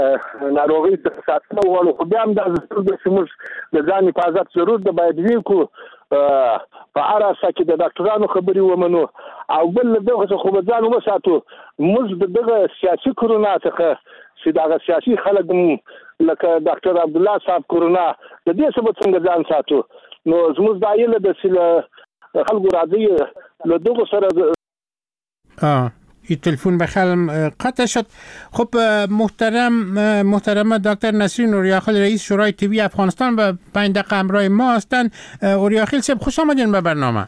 ناروغي څخه ساتنه وغواړو، خو بیا هم دا ضرور ده چې موږ د ځان حفاظت ضرور ده باید وکړو، په هر اساس کې د ډاکټرانو خبرې ومنو، او بل دغه څه خو به ځان وساتو. موږ د دغه سیاسي کرونا څخه چې دغه سیاسي خلک لکه ډاکټر عبدالله صاحب کرونا د دې څخه څنګه ځان ساتو. نو زموږ دا یله د خلکو راځي له دغه سره این تلفن بخلم قطع شد. خب محترم دکتر نسرین اوریاخیل رئیس شورای طبی افغانستان و 5 دقیقه همراه ما هستند. اوریاخیل صاحب خوش آمدین به برنامه.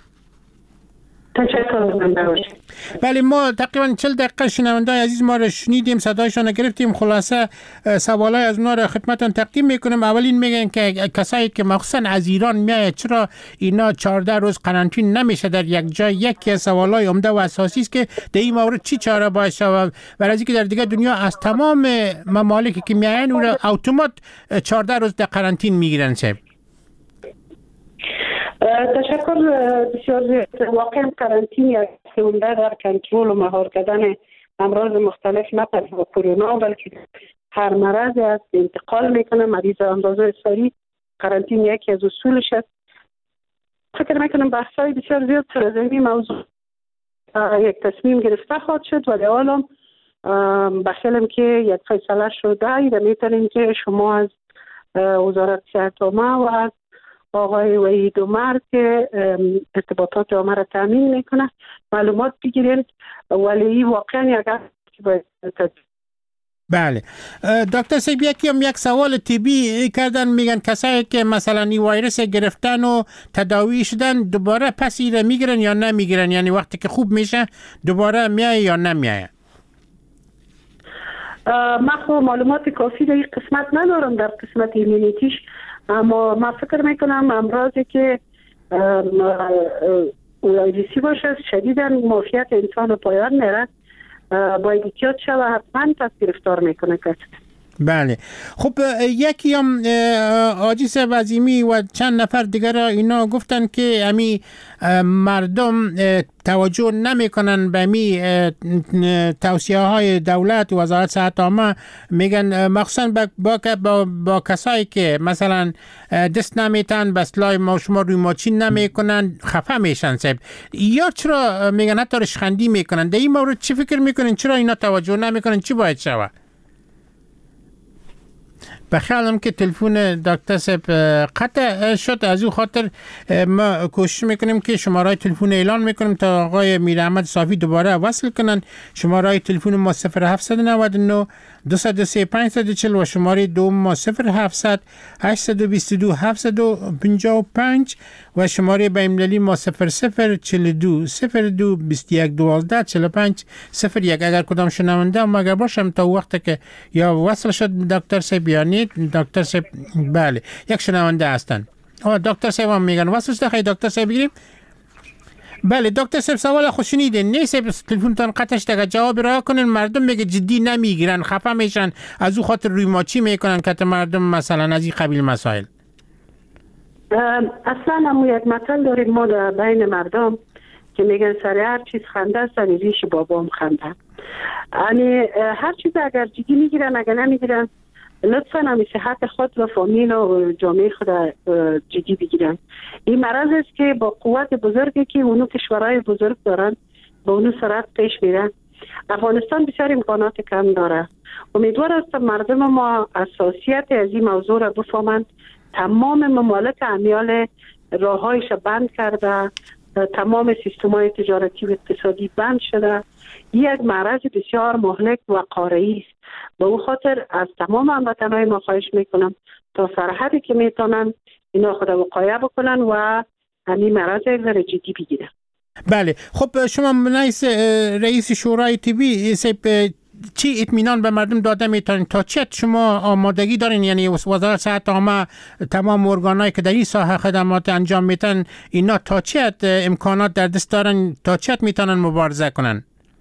بله، ما تقریبا 40 دقیقه شنونده عزیز ما رو شنیدیم، صدایشان گرفتیم، خلاصه سوالای از اونا رو خدمتتون تقدیم میکنم. اولین میگن که کسایی که مخصوصا از ایران میاد چرا اینا 14 روز قرنطین نمیشه در یک جای؟ یکی از سوالای عمده و اساسی است که در این مورد چی چاره باید شود؟ برای اینکه در دیگه دنیا از تمام ممالکی که میاین اون اتومات 14 روز در قرنطین میگیرن. صاحب تشکر بسیار زیاد. واقعا قرنطین یک عمده در کنترل و مهار کردن امراض مختلف، نه تنها کرونا بلکه هر مرضی است انتقال میکنه. مریض اندازه سریع قرنطین یکی از اصولش است. فکر میکنم بحثای بسیار زیاد سر از این موضوع یک تصمیم گرفته خواهد شد، ولی حالا بخیلم که یک فیصله شده و میتونیم که شما از وزارت صحت عامه و از آقای وحید عمر که ارتباطات عامه را تامین میکنه معلومات بگیرید، ولی واقعا یک بله. دکتر صاحب یک سوال طبی کردن، میگن کسایی که مثلا این ویروس گرفتن و تداوی شدن دوباره پس ایره میگیرن یا نمیگیرن؟ یعنی وقتی که خوب میشه دوباره میایه یا نمیایه؟ من خب معلومات کافی در این قسمت ندارم، در قسمت ایمونیتیش، اما من فکر میکنم امراضی که ویروسی باشه شدیداً معافیت انسان رو پایان میره، باید احتیاط شد و حتما پس گرفتار میکنه کسی. بله. خب یکی هم عاجز وزیمی و چند نفر دیگر اینا گفتن که امی مردم توجه نمیکنن به می توصیه های دولت و وزارت صحت عامه. میگن مخصوصا با کسایی که مثلا دست نمیتن به اصطلاح شما ریموچی نمیکنن خفه میشن. صاحب یا چرا میگن حتی رشخندی میکنن؟ در این مورد چی فکر میکنین؟ چرا اینا توجه نمیکنن؟ چی باید شود؟ بخیالم که تلفن دکتر صاحب قطع شد، از او خاطر ما کوشش میکنیم که شماره تلفن اعلان میکنیم تا آقای میر احمد صافی دوباره وصل کنن. شماره تلفن ما 0799 203 540 و شماره دوم ما 0700 822 755 و شماره بین‌المللی ما 0042 02 21 12 45 01. اگر کدام شنونده مگر باشم تا وقتی که یا وصل شد دکتر صاحب یا نه دکتر صاحب. بله، یک شنونده هستن. دکتر صاحب هم میگن وصل شده. خیلی دکتر صاحب بگیریم. بله دکتر صاحب سوال خوش شنیدین. نیست تلفنتون قطعش دیگه جواب را کنین. مردم میگه جدی نمیگیرن، خفه میشن، از او خاطر ریماچی میکنن که مردم مثلا از این قبیل مسائل. اصلا هم یک مثل داریم ما در بین مردم که میگن سر هر چیز خنده است، سر ریش بابام خنده. یعنی هر چیز اگر جدی میگیرن اگر نمیگیرن لطفاً همی صحت خود و فامیل و جامعه خود جدی بگیرن. این مرض است که با قوت بزرگی که اونو کشورهای بزرگ دارن با اونو سرعت پیش میرن. افغانستان بسیار امکانات کم داره. امیدوار هستم مردم ما اساسیت از این موضوع را بفهمند. تمام ممالک امیال راههایش بند کرده، تمام سیستم‌های تجارتی و اقتصادی بند شده. یک مرض بسیار مهلک و قاره‌ای است. به او خاطر از تمام هموطنان ما خواهش میکنم تا سرحدی که میتونن اینا خود وقایه بکنن و همین مرض را جدی بگیرن. بله. خب شما رئیس شورای طبی چی اطمینان به مردم داده میتونین؟ تا چت شما آمادگی دارین؟ یعنی وزارت صحت عامه تمام ارگانایی که در این ساحه خدمات انجام میتن اینا تا چت امکانات در دست دارن؟ تا چت میتونن مبارزه کنن؟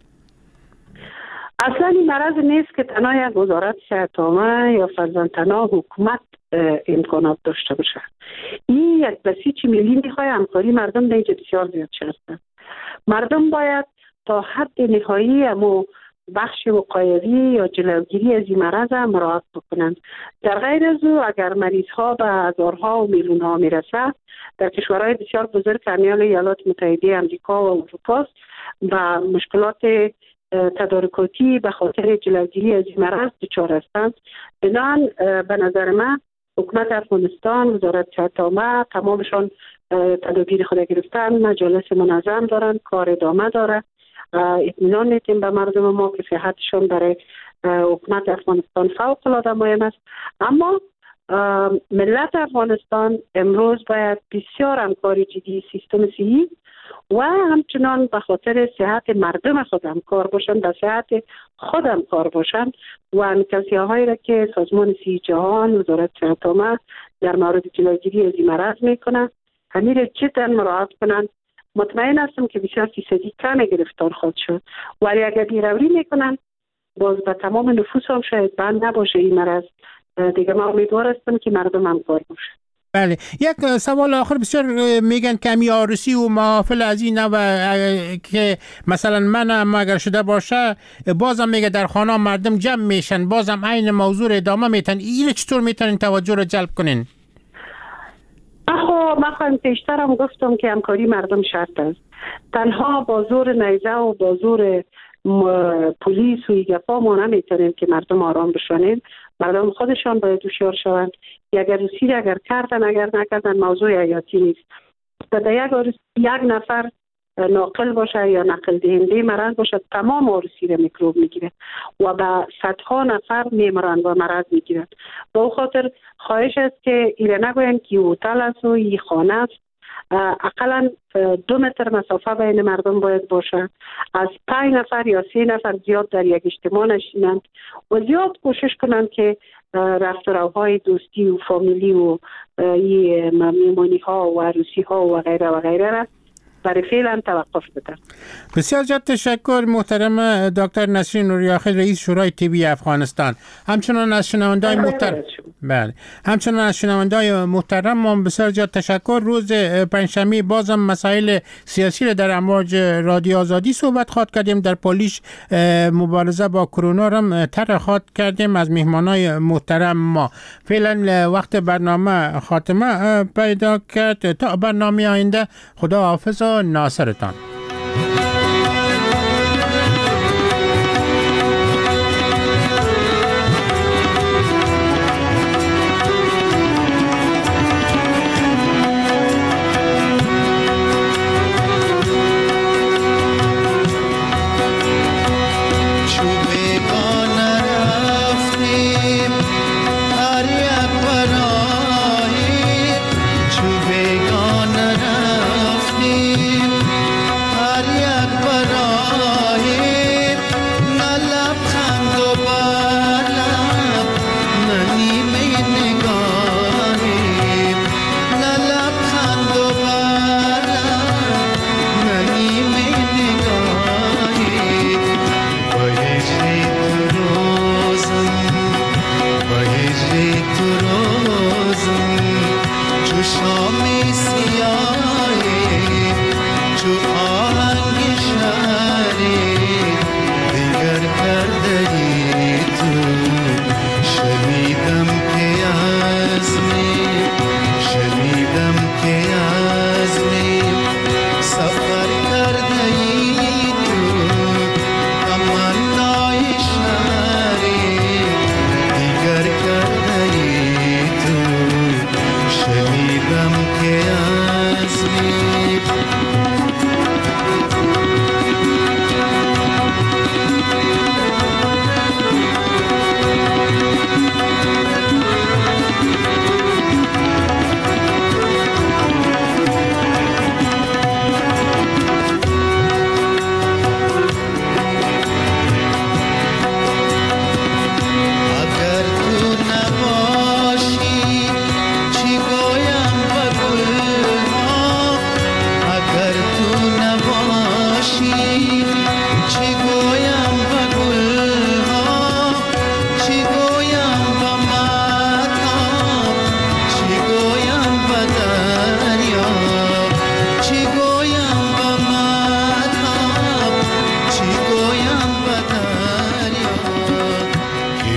اصلا این مرض نیست که تنها یک وزارت صحت عامه یا فرضاً تنها حکومت امکانات داشته باشه. این یک بسیج ملی میخواد همکاری مردم در اینجا بسیار زیاد شده. مردم باید تا حد نهایی امو بخش وقایوی یا جلوگیری از این مرض مراعات بکنند. در غیر از او اگر مریض ها به هزارها و میلیون ها میرسه، در کشورهای بسیار بزرگ کمیال ایالات متحده آمریکا و اروپا با مشکلات تدارکاتی به خاطر جلوگیری از این مرض دچار هستند. بنابراین به نظر من حکومت افغانستان، وزارت صحت عامه، تمامشان تدابیر خود گرفتن، مجالس منظم دارن، کار ادامه داره. اطمینان میتیم به مردم ما که صحتشون برای حکومت افغانستان فوق العاده مهم است. اما ملت افغانستان امروز باید بسیار همکار جدی سیستم صحی و همچنان به خاطر صحت مردم خود همکار باشند، به صحت خود همکار باشند و انکاسی‌هایی را که سازمان صحی جهان، وزارت صحت عامه در مورد جلوگیری از این مرض میکنند همین را جدا مراعات کنند. مطمئن هستم که بسیار فیصدی کم گرفتار خواهد شد، ولی اگر بیروری میکنن باز به تمام نفوس هم شاید بند نباشه این مرض. دیگه من امیدوار هستم که مردم همکار باشه. بله، یک سوال آخر، بسیار میگن کمی عروسی و محافل از این و که مثلا من اگر شده باشه بازم میگه در خانه مردم جمع میشن، بازم عین موضوع ادامه میتن. این چطور میتونین توجه رو جلب کنین؟ من خواهم پیشترم گفتم که همکاری مردم شرط است. تنها با زور نیزه و با زور پلیس و ایگفا ما نمیتونیم که مردم آرام بشونیم. مردم خودشان باید هوشیار شوند. اگر روسی اگر کردن اگر نکردن موضوع حیاتی نیست. در یک نفر ناقل باشه یا نقل دهنده مرض باشه تمام عروسی را میکروب میگیره و به صدها نفر میمرند و مرض میگیرند. به او خاطر خواهش است که ایره نگوین که هتل است و این خانه است. اقلا 2 متر مسافه بین مردم باید باشه. از 5 نفر یا 3 نفر زیاد در یک اجتماع نشینند و زیاد کوشش کنند که رفت و روهای دوستی و فامیلی و میمونی ها و عروسی ها و غیره و غیره را برای فعلا توقف بدن. بسیار زیاد تشکر محترم دکتر نسرین نوری‌آخر، رئیس شورای طبی افغانستان. همچنان از شنونده‌های محترم همچنان از شنونده‌های محترم ما بسیار زیاد تشکر. روز پنجشنبه بازم مسائل سیاسی را در امواج رادیو آزادی صحبت خواهد کردیم. در پالیش مبارزه با کرونا را طرح خواهد کردیم از مهمانای محترم ما. فعلا وقت برنامه خاتمه پیدا کرد. تا برنامه آینده خدا حافظ و ناصرتان.